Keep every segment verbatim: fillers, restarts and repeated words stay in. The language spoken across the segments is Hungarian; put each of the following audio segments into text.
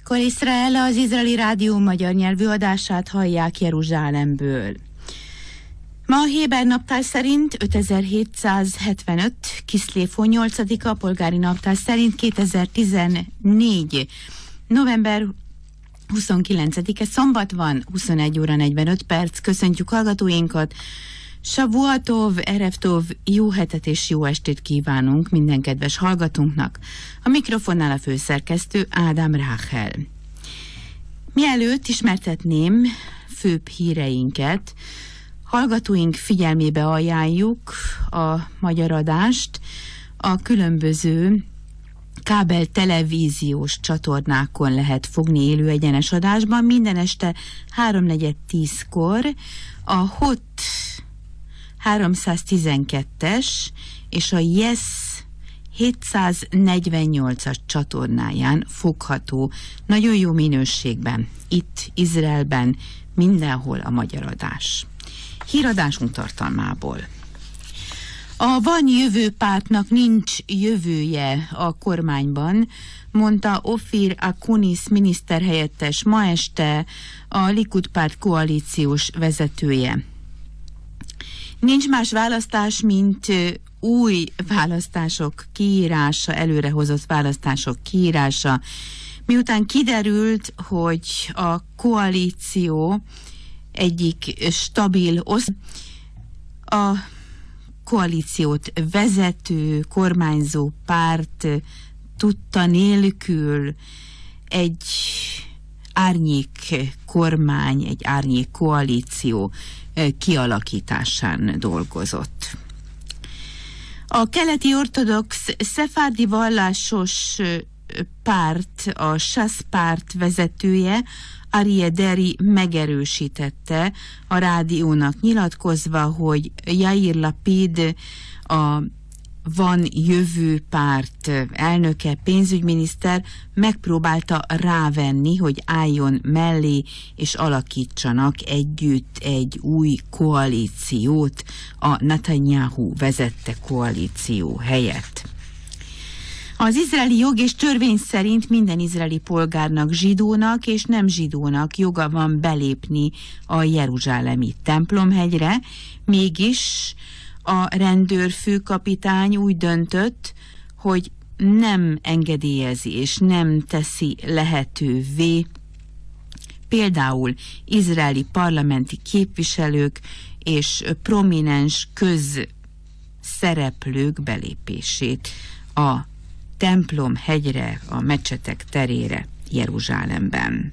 Kol Izrael, az izraeli rádió magyar nyelvű adását hallják Jeruzsálemből. Ma a héber naptár szerint ötezer-hétszázhetvenöt, Kiszlév nyolcadika, a polgári naptár szerint kétezer-tizennégy, november huszonkilencedike, szombat van, huszonegy óra negyvenöt perc. Köszöntjük hallgatóinkat. Shavuatov, Erev Tov, jó hetet és jó estét kívánunk minden kedves hallgatónknak. A mikrofonnál a főszerkesztő Ádám Ráhel. Mielőtt ismertetném főbb híreinket, hallgatóink figyelmébe ajánljuk a magyar adást a különböző kábel televíziós csatornákon lehet fogni élő egyenes adásban. Minden este háromnegyed tízkor a Hot háromszáztizenkettes és a Yes hétszáznegyvennyolcas csatornáján fogható nagyon jó minőségben, itt Izraelben, mindenhol a magyar adás. Híradásunk tartalmából. A Van Jövő pártnak nincs jövője a kormányban, mondta Ofir Akunis miniszterhelyettes ma este, a Likud párt koalíciós vezetője. Nincs más választás, mint új választások kiírása, előrehozott választások kiírása, miután kiderült, hogy a koalíció egyik stabil osz, a koalíciót vezető, kormányzó párt tudta nélkül egy árnyék kormány, egy árnyék koalíció kialakításán dolgozott. A keleti ortodox szefárdi vallásos párt, a Sász párt vezetője, Aryeh Deri megerősítette a rádiónak nyilatkozva, hogy Yair Lapid, a Van Jövő párt elnöke, pénzügyminiszter megpróbálta rávenni, hogy álljon mellé és alakítsanak együtt egy új koalíciót a Netanyahu vezette koalíció helyett. Az izraeli jog és törvény szerint minden izraeli polgárnak, zsidónak és nem zsidónak joga van belépni a jeruzsálemi templomhegyre, mégis a rendőrfőkapitány úgy döntött, hogy nem engedélyezi és nem teszi lehetővé például izraeli parlamenti képviselők és prominens közszereplők belépését a templomhegyre, a mecsetek terére Jeruzsálemben.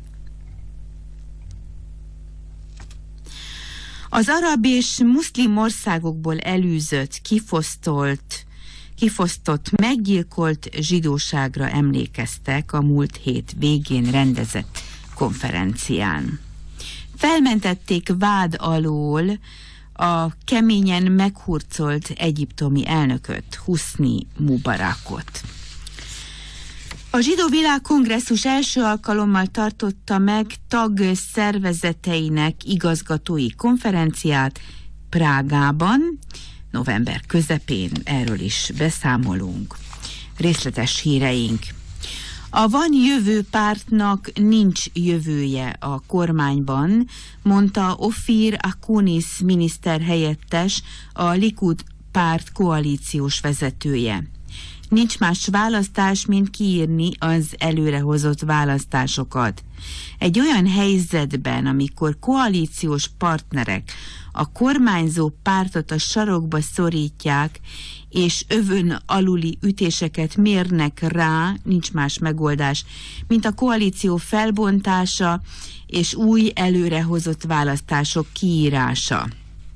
Az arab és muszlim országokból elűzött, kifosztolt, kifosztott, meggyilkolt zsidóságra emlékeztek a múlt hét végén rendezett konferencián. Felmentették vád alól a keményen meghurcolt egyiptomi elnököt, Husni Mubarakot. A Zsidó Világkongresszus első alkalommal tartotta meg tagszervezeteinek igazgatói konferenciát Prágában, november közepén, erről is beszámolunk. Részletes híreink. A Van Jövő pártnak nincs jövője a kormányban, mondta Ofir Akunis miniszterhelyettes, a Likud párt koalíciós vezetője. Nincs más választás, mint kiírni az előrehozott választásokat. Egy olyan helyzetben, amikor koalíciós partnerek a kormányzó pártot a sarokba szorítják, és övön aluli ütéseket mérnek rá, nincs más megoldás, mint a koalíció felbontása és új előrehozott választások kiírása.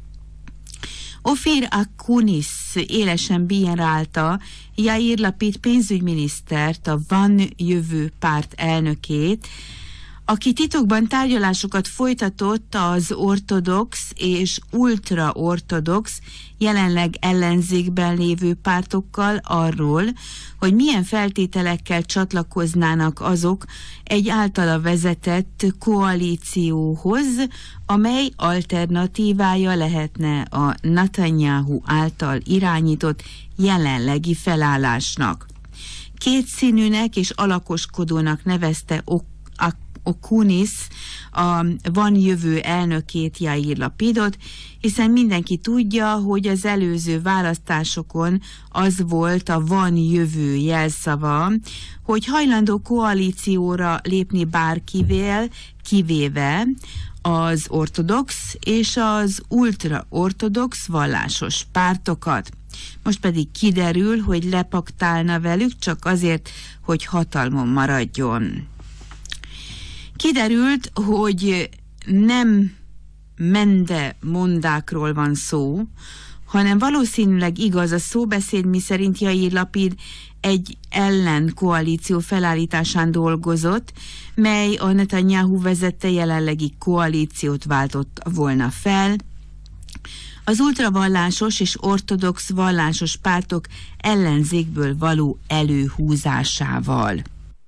Ofir Akunis élesen bírálta Yair Lapid pénzügyminisztert, a Van Jövő párt elnökét, aki titokban tárgyalásokat folytatott az ortodox és ultraortodox, jelenleg ellenzékben lévő pártokkal arról, hogy milyen feltételekkel csatlakoznának azok egy általa vezetett koalícióhoz, amely alternatívája lehetne a Netanyahu által irányított jelenlegi felállásnak. Kétszínűnek és alakoskodónak nevezte ok Okunis, a Van Jövő elnökét, Jair Lapidot, hiszen mindenki tudja, hogy az előző választásokon az volt a Van Jövő jelszava, hogy hajlandó koalícióra lépni bárkivel, kivéve az ortodox és az ultraortodox vallásos pártokat. Most pedig kiderül, hogy lepaktálna velük csak azért, hogy hatalmon maradjon. Kiderült, hogy nem mende-mondákról van szó, hanem valószínűleg igaz a szóbeszéd, miszerint Jair Lapid egy ellenkoalíció felállításán dolgozott, mely a Netanyahu vezette jelenlegi koalíciót váltott volna fel, az ultravallásos és ortodox vallásos pártok ellenzékből való előhúzásával.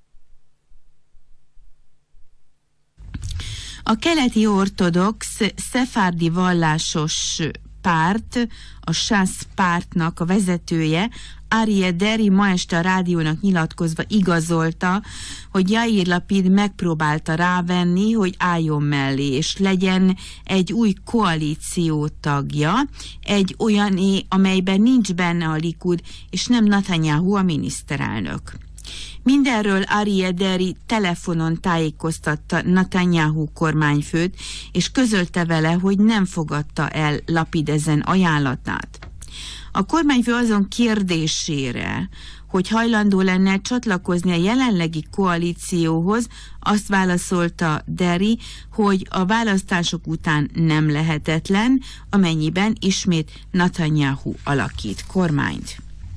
A keleti ortodox szefárdi vallásos párt, a sász pártnak a vezetője, Aryeh Deri ma este a rádiónak nyilatkozva igazolta, hogy Jair Lapid megpróbálta rávenni, hogy álljon mellé, és legyen egy új koalíció tagja, egy olyané, amelyben nincs benne a Likud, és nem Netanyahu a miniszterelnök. Mindenről Aryeh Deri telefonon tájékoztatta Netanyahu kormányfőt, és közölte vele, hogy nem fogadta el Lapid ezen ajánlatát. A kormányfő azon kérdésére, hogy hajlandó lenne csatlakozni a jelenlegi koalícióhoz, azt válaszolta Deri, hogy a választások után nem lehetetlen, amennyiben ismét Netanyahu alakít kormányt.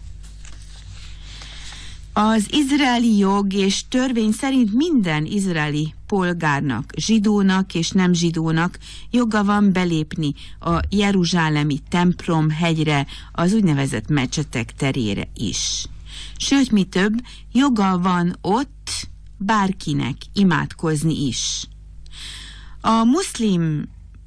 Az izraeli jog és törvény szerint minden izraeli polgárnak, zsidónak és nem zsidónak joga van belépni a jeruzsálemi templom hegyre, az úgynevezett mecsetek terére is. Sőt, mi több, joga van ott bárkinek imádkozni is. A muszlim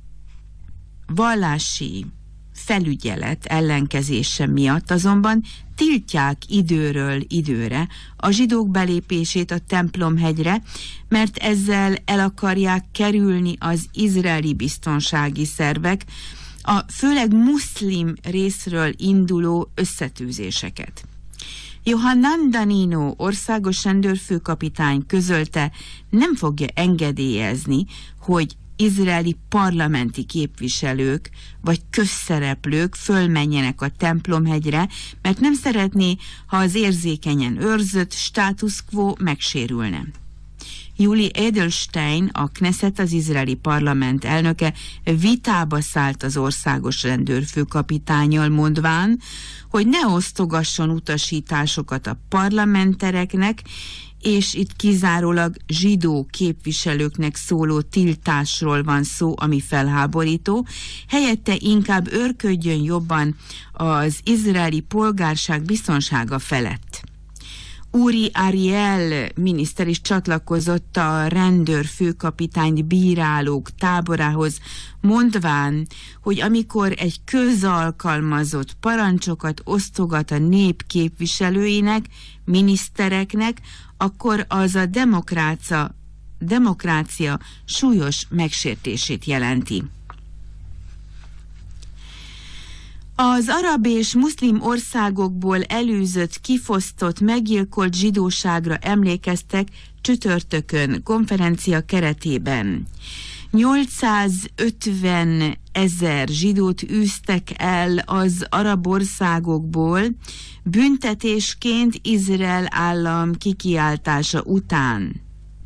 vallási felügyelet ellenkezése miatt azonban tiltják időről időre a zsidók belépését a templomhegyre, mert ezzel el akarják kerülni az izraeli biztonsági szervek a főleg muszlim részről induló összetűzéseket. Yohanan Danino országos rendőrfőkapitány közölte, nem fogja engedélyezni, hogy izraeli parlamenti képviselők vagy közszereplők fölmenjenek a templomhegyre, mert nem szeretné, ha az érzékenyen őrzött status quo megsérülne. Yuli Edelstein, a Knesset, az izraeli parlament elnöke vitába szállt az országos rendőrfőkapitánnyal, mondván, hogy ne osztogasson utasításokat a parlamentereknek, és itt kizárólag zsidó képviselőknek szóló tiltásról van szó, ami felháborító, helyette inkább őrködjön jobban az izraeli polgárság biztonsága felett. Uri Ariel miniszter is csatlakozott a rendőrfőkapitány bírálók táborához, mondván, hogy amikor egy közalkalmazott parancsokat osztogat a nép képviselőinek, minisztereknek, akkor az a demokrácia, demokrácia súlyos megsértését jelenti. Az arab és muszlim országokból elűzött, kifosztott, meggyilkolt zsidóságra emlékeztek csütörtökön konferencia keretében. nyolcszázötven ezer zsidót űztek el az arab országokból büntetésként Izrael állam kikiáltása után.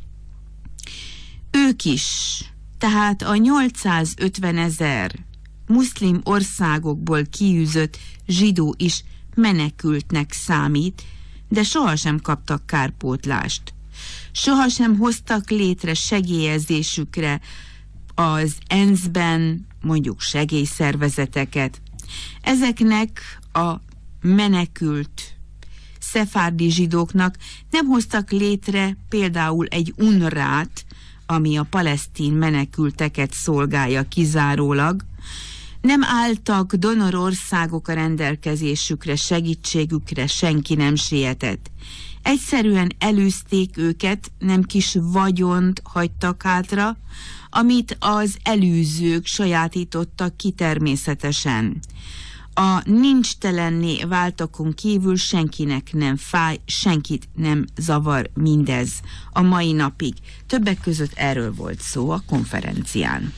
Ők is, tehát a nyolcszázötven ezer muszlim országokból kiűzött zsidó is menekültnek számít, de sohasem kaptak kárpótlást. Sohasem hoztak létre segélyezésükre az ENSZ ben mondjuk segélyszervezeteket. Ezeknek a menekült szefárdi zsidóknak nem hoztak létre például egy unrát, ami a palesztin menekülteket szolgálja kizárólag, nem álltak donorországok a rendelkezésükre, segítségükre senki nem sietett. Egyszerűen elűzték őket, nem kis vagyont hagytak hátra, amit az elűzők sajátítottak ki természetesen. A nincstelenné váltakon kívül senkinek nem fáj, senkit nem zavar mindez a mai napig. Többek között erről volt szó a konferencián.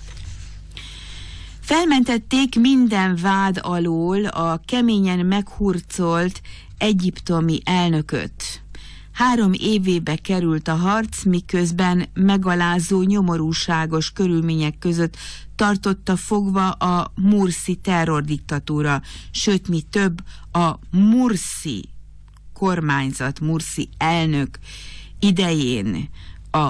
Felmentették minden vád alól a keményen meghurcolt egyiptomi elnököt. Három évébe került a harc, miközben megalázó, nyomorúságos körülmények között tartotta fogva a Mursi terrordiktatúra, sőt, mi több, a Mursi kormányzat, Mursi elnök idején a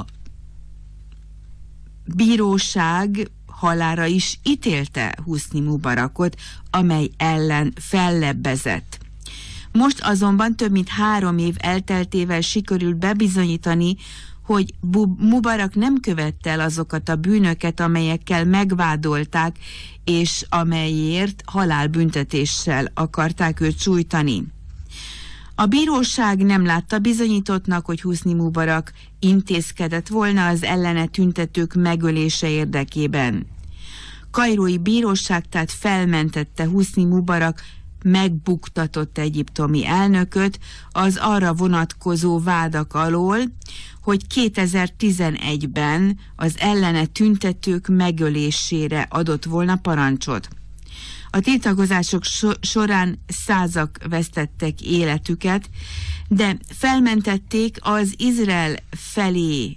bíróság halálra is ítélte Husni Mubarakot, amely ellen fellebbezett. Most azonban több mint három év elteltével sikerült bebizonyítani, hogy Mubarak nem követte el azokat a bűnöket, amelyekkel megvádolták, és amelyért halálbüntetéssel akarták őt sújtani. A bíróság nem látta bizonyítottnak, hogy Husni Mubarak intézkedett volna az ellene tüntetők megölése érdekében. Kairói bíróság tehát felmentette Husni Mubarak megbuktatott egyiptomi elnököt az arra vonatkozó vádak alól, hogy kétezer-tizenegyben az ellene tüntetők megölésére adott volna parancsot. A tiltakozások so- során százak vesztettek életüket, de felmentették az Izrael felé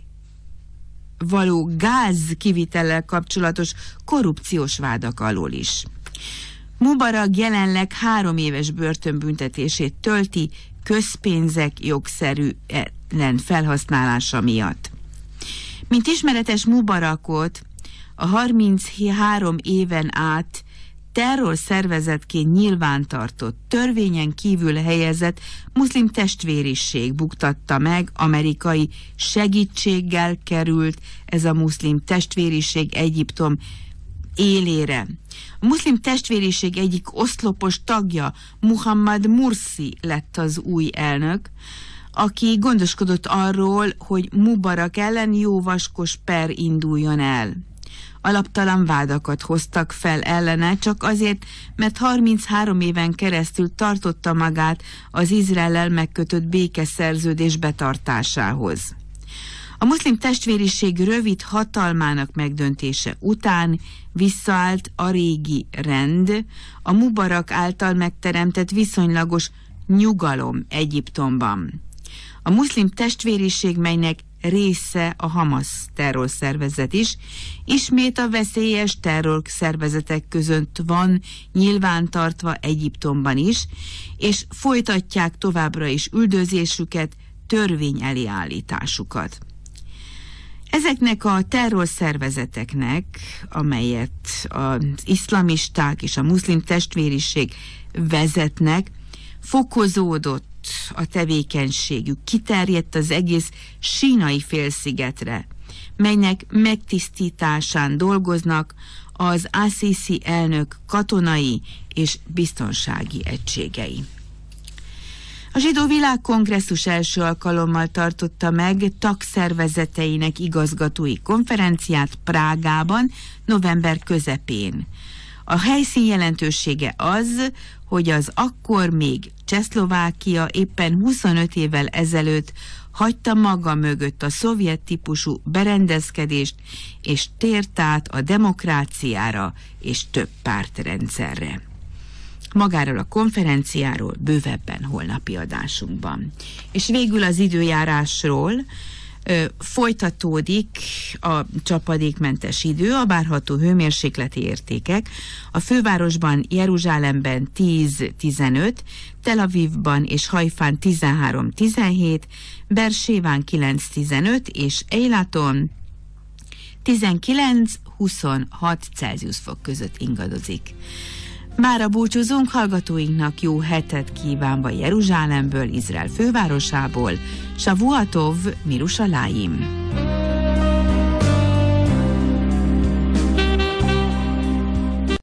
való gáz kivitellel kapcsolatos korrupciós vádak alól is. Mubarak jelenleg három éves börtönbüntetését tölti közpénzek jogszerűen felhasználása miatt. Mint ismeretes, Mubarakot a harminchárom éven át terrorszervezetként nyilvántartott, törvényen kívül helyezett muszlim testvériség buktatta meg, amerikai segítséggel került ez a muszlim testvériség Egyiptom élére. A muszlim testvériség egyik oszlopos tagja, Muhammad Mursi lett az új elnök, aki gondoskodott arról, hogy Mubarak ellen jó vaskos per induljon el. Alaptalan vádakat hoztak fel ellene, csak azért, mert harminchárom éven keresztül tartotta magát az Izraellel megkötött békeszerződés betartásához. A muszlim testvériség rövid hatalmának megdöntése után visszaállt a régi rend, a Mubarak által megteremtett viszonylagos nyugalom Egyiptomban. A muszlim testvériség, melynek része a Hamas terrorszervezet is, ismét a veszélyes terrorszervezetek között van nyilvántartva Egyiptomban is, és folytatják továbbra is üldözésüket, törvény elé állításukat. Ezeknek a terrorszervezeteknek, amelyet az iszlamisták és a muszlim testvériség vezetnek, fokozódott a tevékenységük, kiterjedt az egész sínai félszigetre, melynek megtisztításán dolgoznak az Assisi elnök katonai és biztonsági egységei. A Zsidó Világkongresszus első alkalommal tartotta meg tagszervezeteinek igazgatói konferenciát Prágában november közepén. A helyszín jelentősége az, hogy az akkor még Csehszlovákia éppen huszonöt évvel ezelőtt hagyta maga mögött a szovjet típusú berendezkedést, és tért át a demokráciára és több pártrendszerre. Magáról a konferenciáról bővebben holnapi adásunkban. És végül az időjárásról ö, folytatódik a csapadékmentes idő, a várható hőmérsékleti értékek. A fővárosban, Jeruzsálemben tíz-tizenöt, Tel Avivban és Hajfán tizenhárom-tizenhét, Berséván kilenc-tizenöt és Eilaton tizenkilenc-huszonhat Celsius fok között ingadozik. Mára búcsúzunk, hallgatóinknak jó hetet kívánva Jeruzsálemből, Izrael fővárosából. Shavuatov, Mirushalayim.